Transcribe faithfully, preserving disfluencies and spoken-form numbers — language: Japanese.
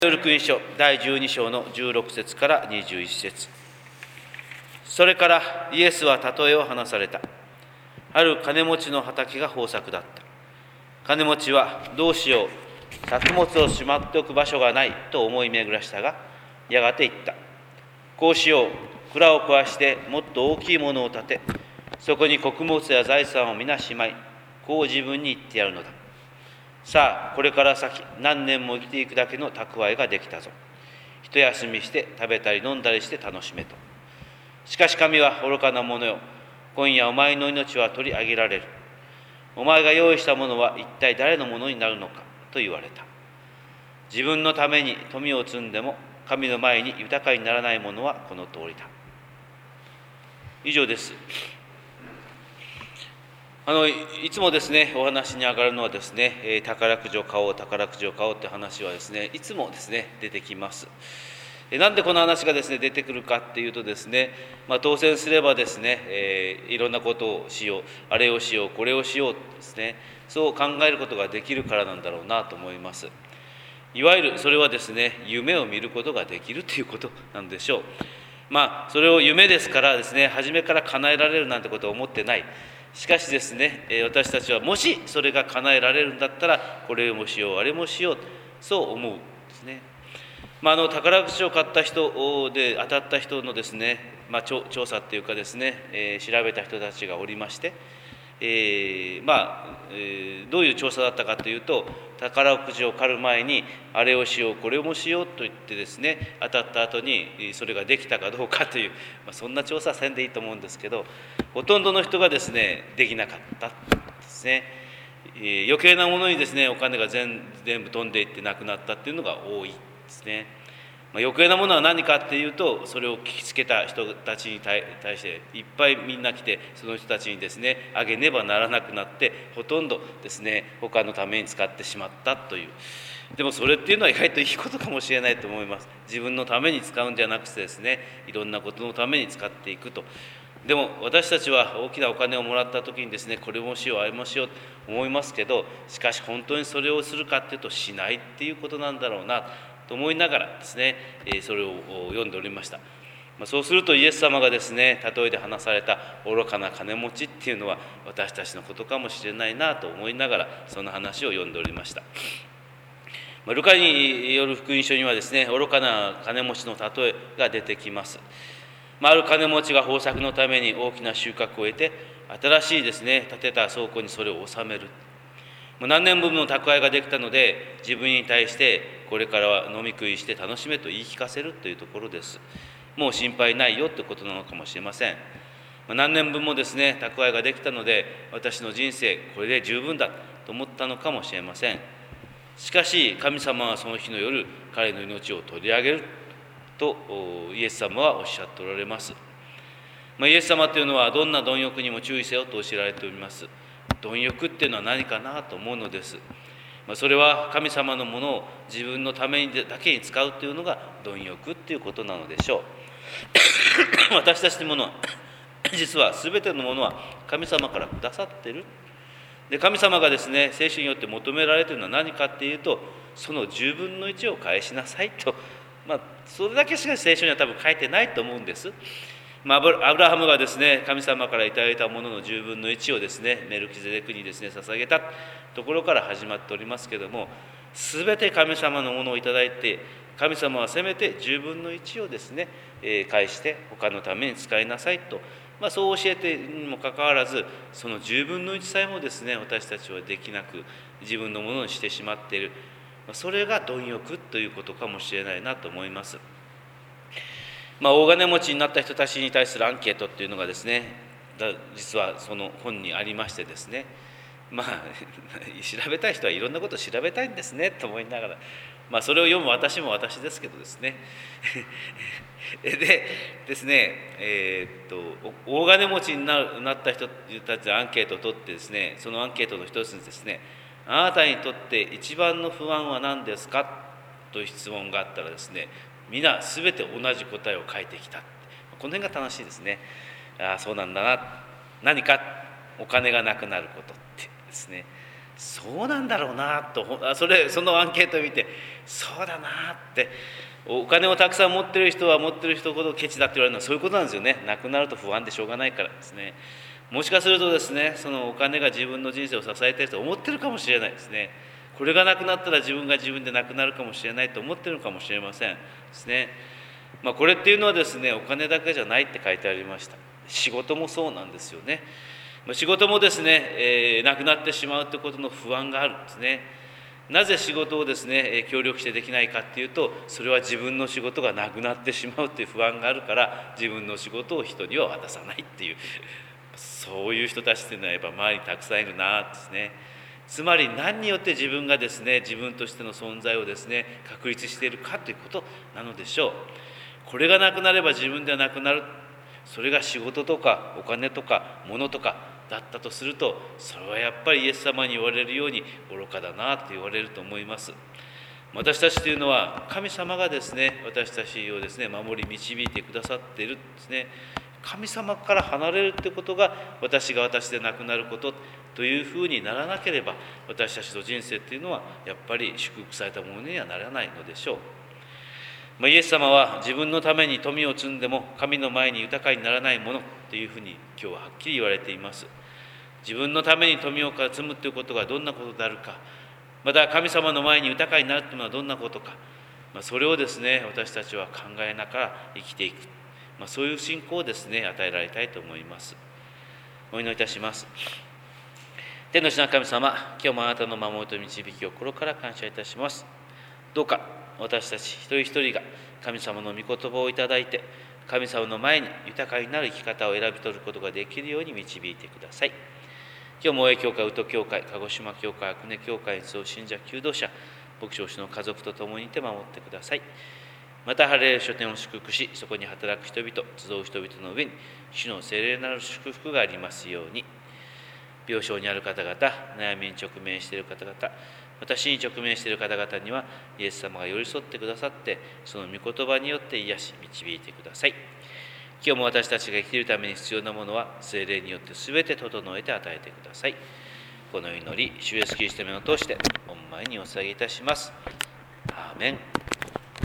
福音書だいじゅうに章のじゅうろく節からにじゅういち節。それからイエスは例えを話された。ある金持ちの畑が豊作だった。金持ちはどうしよう、作物をしまっておく場所がないと思い巡らしたが、やがて言った。こうしよう、蔵を壊してもっと大きいものを建て、そこに穀物や財産を皆しまい、こう自分に言ってやるのだ。さあ、これから先何年も生きていくだけの蓄えができたぞ。一休みして食べたり飲んだりして楽しめと。しかし神は愚かな者よ、今夜お前の命は取り上げられる。お前が用意したものは一体誰のものになるのかと言われた。自分のために富を積んでも神の前に豊かにならないものはこの通りだ。以上です。あのいつもですね、お話に上がるのはですね、えー、宝くじを買おう、宝くじを買おうって話はですね、いつもですね、出てきます。えー、なんでこの話がですね、出てくるかっていうとですね、まあ、当選すればですね、えー、いろんなことをしよう、あれをしよう、これをしようですね、そう考えることができるからなんだろうなと思います。いわゆるそれはですね、夢を見ることができるということなんでしょう。まあ、それを夢ですからですね、初めから叶えられるなんてことを思ってない。しかしですね、私たちはもしそれが叶えられるんだったら、これもしよう、あれもしよう、そう思うんですね。まあ、あの宝くじを買った人で当たった人のですね、まあ、調査っていうかですね、えー、調べた人たちがおりまして、えー、まあ、えー、どういう調査だったかというと、宝くじを買う前にあれをしよう、これもしようと言ってですね、当たった後にそれができたかどうかという、まあ、そんな調査はせんでいいと思うんですけど、ほとんどの人がですね、できなかったですね。えー、余計なものにですね、お金が 全, 全部飛んでいってなくなったっていうのが多いですね。まあ、余計なものは何かっていうと、それを聞きつけた人たちに 対, 対していっぱいみんな来て、その人たちにですね、あげねばならなくなって、ほとんどですね、他のために使ってしまったという。でもそれっていうのは意外といいことかもしれないと思います。自分のために使うんじゃなくてですね、いろんなことのために使っていくと。でも私たちは大きなお金をもらった時にですね、これもしよう、あれもしようと思いますけど、しかし本当にそれをするかっていうと、しないっていうことなんだろうなと思いながらですね、それを読んでおりました。そうするとイエス様がですね、例えで話された愚かな金持ちっていうのは私たちのことかもしれないなと思いながら、その話を読んでおりました。ルカによる福音書にはですね、愚かな金持ちの例えが出てきます。ある金持ちが豊作のために大きな収穫を得て、新しいですね、建てた倉庫にそれを収める。何年分の蓄えができたので、自分に対してこれからは飲み食いして楽しめと言い聞かせるというところです。もう心配ないよということなのかもしれません。何年分もですね、蓄えができたので、私の人生これで十分だと思ったのかもしれません。しかし神様はその日の夜、彼の命を取り上げるとイエス様はおっしゃっておられます。まあ、イエス様というのはどんな貪欲にも注意せよと教えられております。貪欲っていうのは何かなと思うのです。まあ、それは神様のものを自分のためにだけに使うというのが貪欲っていうことなのでしょう。私たちのものは実は全てのものは神様からくださっている。で、神様がですね、聖書によって求められているのは何かっていうと、そのじゅうぶんのいちを返しなさいと、まあ、それだけしか聖書には多分書いてないと思うんです。まあ、アブラハムがですね、神様からいただいたもののじゅうぶんのいちをですね、メルキゼデクにですね、捧げたところから始まっておりますけれども、すべて神様のものをいただいて、神様はせめてじゅうぶんのいちをですね、えー、返して他のために使いなさいと、まあ、そう教えてにもかかわらず、そのじゅうぶんのいちさえもですね、私たちはできなく、自分のものにしてしまっている。それが貪欲ということかもしれないなと思います。まあ、大金持ちになった人たちに対するアンケートっていうのがですね、実はその本にありましてですね、まあ調べたい人はいろんなことを調べたいんですねと思いながら、まあ、それを読む私も私ですけどですねでですね、えー、っと大金持ちになった人たちのアンケートを取ってですね、そのアンケートの一つにですね、あなたにとって一番の不安は何ですかという質問があったらですね、皆すべて同じ答えを書いてきた。この辺が楽しいですね。ああ、そうなんだな。何かお金がなくなることってですね、そうなんだろうなと、それそのアンケートを見て、 そうだなってお金をたくさん持ってる人は持ってる人ほどケチだって言われるのはそういうことなんですよね。なくなると不安でしょうがないからですね。もしかするとですね、そのお金が自分の人生を支えていると思ってるかもしれないですね。これがなくなったら自分が自分でなくなるかもしれないと思ってるかもしれませんですね。まあ、これっていうのはですね、お金だけじゃないって書いてありました。仕事もそうなんですよね。仕事もですね、えー、なくなってしまうということの不安があるんですね。なぜ仕事をですね協力してできないかっていうと、それは自分の仕事がなくなってしまうという不安があるから、自分の仕事を人には渡さないっていう、そういう人たちっていうのはやっぱ周りにたくさんいるなですね。つまり何によって自分がですね自分としての存在をですね確立しているかということなのでしょう。これがなくなれば自分ではなくなる。それが仕事とかお金とか物とかだったとすると、それはやっぱりイエス様に言われるように愚かだなと言われると思います。私たちというのは神様がですね私たちをですね守り導いてくださっているんですね。神様から離れるということが私が私でなくなることというふうにならなければ、私たちの人生というのはやっぱり祝福されたものにはならないのでしょう。まあ、イエス様は自分のために富を積んでも神の前に豊かにならないものというふうに今日ははっきり言われています。自分のために富を積むということがどんなことであるか、また神様の前に豊かになるというのはどんなことか、まあ、それをですね私たちは考えながら生きていく、まあ、そういう信仰をですね与えられたいと思います。お祈りいたします。天の父なる神様、今日もあなたの守りと導きを心から感謝いたします。どうか私たち一人一人が神様の御言葉をいただいて、神様の前に豊かになる生き方を選び取ることができるように導いてください。今日も大江教会、宇都教会、鹿児島教会、阿久根教会に集う信者、求道者、牧師の家族と共にいて守ってください。また、ハレル書店を祝福し、そこに働く人々、集う人々の上に、主の聖霊なる祝福がありますように。病床にある方々、悩みに直面している方々、私に直面している方々には、イエス様が寄り添ってくださって、その御言葉によって癒し、導いてください。今日も私たちが生きるために必要なものは、聖霊によってすべて整えて与えてください。この祈り、主イエスキリストの名を通して、御前にお捧げいたします。アーメン。